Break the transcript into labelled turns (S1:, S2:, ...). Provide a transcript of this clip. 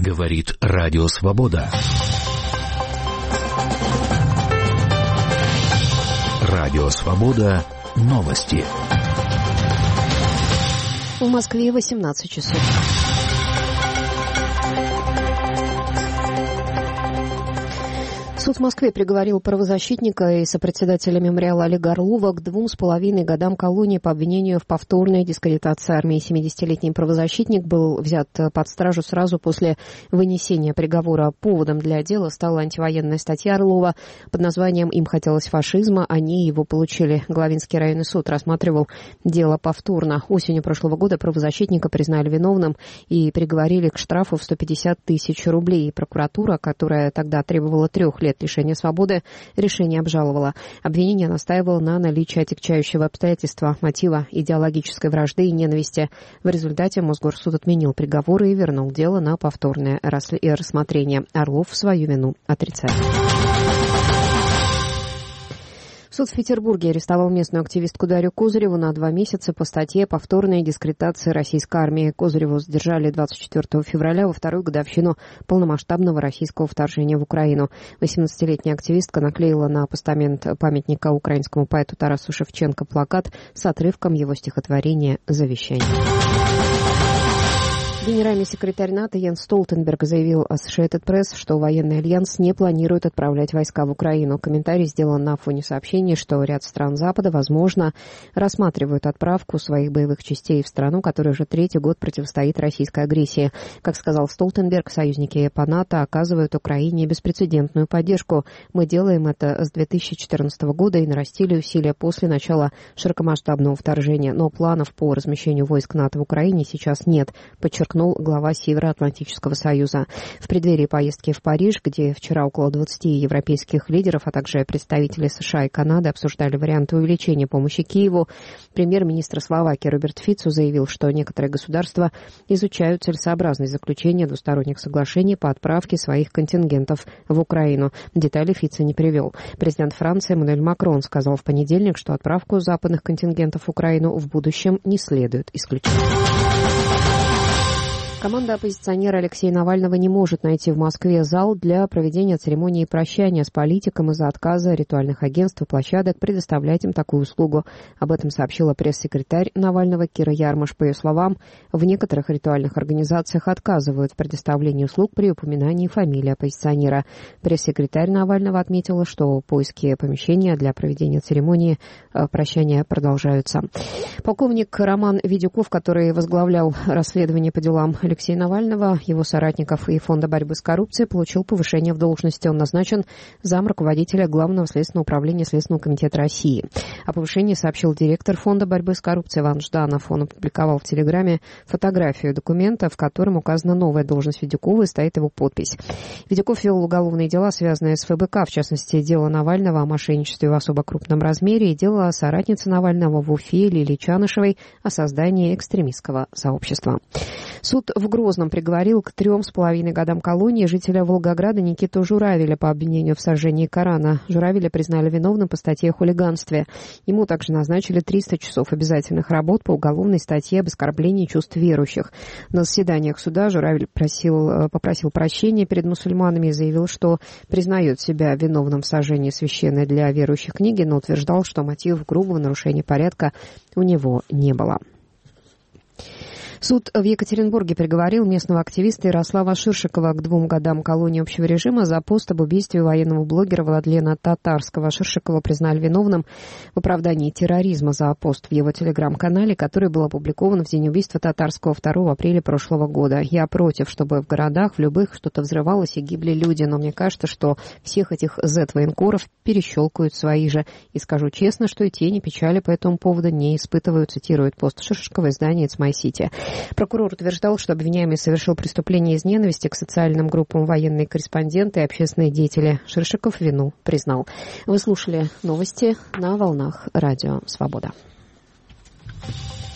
S1: Говорит Радио Свобода. Радио Свобода. Новости.
S2: В Москве 18 часов. Суд в Москве приговорил правозащитника и сопредседателя мемориала Олега Орлова к 2,5 годам колонии по обвинению в повторной дискредитации армии. 70-летний правозащитник был взят под стражу сразу после вынесения приговора. Поводом для дела стала антивоенная статья Орлова под названием «Им хотелось фашизма, они его получили». Главинский районный суд рассматривал дело повторно. Осенью прошлого года правозащитника признали виновным и приговорили к штрафу в 150 тысяч рублей. Прокуратура, которая тогда требовала 3 лет лишения свободы, решение обжаловала. Обвинение настаивало на наличии отягчающего обстоятельства, мотива идеологической вражды и ненависти. В результате Мосгорсуд отменил приговоры и вернул дело на повторное рассмотрение. Орлов свою вину отрицает. Суд в Петербурге арестовал местную активистку Дарью Козыреву на 2 месяца по статье «Повторная дискредитация российской армии». Козыреву задержали 24 февраля во вторую годовщину полномасштабного российского вторжения в Украину. 18-летняя активистка наклеила на постамент памятника украинскому поэту Тарасу Шевченко плакат с отрывком его стихотворения «Завещание». Генеральный секретарь НАТО Йенс Столтенберг заявил Associated Press, что военный альянс не планирует отправлять войска в Украину. Комментарий сделан на фоне сообщений, что ряд стран Запада, возможно, рассматривают отправку своих боевых частей в страну, которая уже 3-й год противостоит российской агрессии. Как сказал Столтенберг, союзники по НАТО оказывают Украине беспрецедентную поддержку. Мы делаем это с 2014 года и нарастили усилия после начала широкомасштабного вторжения. Но планов по размещению войск НАТО в Украине сейчас нет, подчеркнул глава Североатлантического союза. В преддверии поездки в Париж, где вчера около 20 европейских лидеров, а также представители США и Канады обсуждали варианты увеличения помощи Киеву, премьер-министр Словакии Роберт Фицу заявил, что некоторые государства изучают целесообразность заключения двусторонних соглашений по отправке своих контингентов в Украину. Детали Фицу не привел. Президент Франции Эммануэль Макрон сказал в понедельник, что отправку западных контингентов в Украину в будущем не следует исключать. Команда оппозиционера Алексея Навального не может найти в Москве зал для проведения церемонии прощания с политиком из-за отказа ритуальных агентств и площадок предоставлять им такую услугу. Об этом сообщила пресс-секретарь Навального Кира Ярмаш. По ее словам, в некоторых ритуальных организациях отказывают в предоставлении услуг при упоминании фамилии оппозиционера. Пресс-секретарь Навального отметила, что поиски помещения для проведения церемонии прощания продолжаются. Полковник Роман Видюков, который возглавлял расследование по делам Алексея Навального, его соратников и Фонда борьбы с коррупцией, получил повышение в должности. Он назначен зам руководителя Главного следственного управления Следственного комитета России. О повышении сообщил директор Фонда борьбы с коррупцией Иван Жданов. Он опубликовал в Телеграме фотографию документа, в котором указана новая должность Видюкова и стоит его подпись. Видюков вел уголовные дела, связанные с ФБК, в частности, дело Навального о мошенничестве в особо крупном размере и дело соратницы Навального в Уфе Лилии Чанышевой о создании экстремистского сообщества. Суд в Грозном приговорил к 3,5 годам колонии жителя Волгограда Никиту Журавеля по обвинению в сожжении Корана. Журавеля признали виновным по статье о хулиганстве. Ему также назначили 300 часов обязательных работ по уголовной статье об оскорблении чувств верующих. На заседаниях суда Журавель попросил прощения перед мусульманами и заявил, что признает себя виновным в сожжении священной для верующих книги, но утверждал, что мотивов грубого нарушения порядка у него не было. Суд в Екатеринбурге приговорил местного активиста Ярослава Ширшикова к 2 годам колонии общего режима за пост об убийстве военного блогера Владлена Татарского. Ширшикова признали виновным в оправдании терроризма за пост в его телеграм-канале, который был опубликован в день убийства Татарского 2 апреля прошлого года. «Я против, чтобы в городах, в любых, что-то взрывалось и гибли люди, но мне кажется, что всех этих Z-военкоров перещелкают свои же. И скажу честно, что и тени печали по этому поводу не испытываю», цитирует пост Ширшикова издание «It's My City». Прокурор утверждал, что обвиняемый совершил преступление из ненависти к социальным группам, военные корреспонденты и общественные деятели. Ширшиков вину признал. Вы слушали новости на волнах Радио Свобода.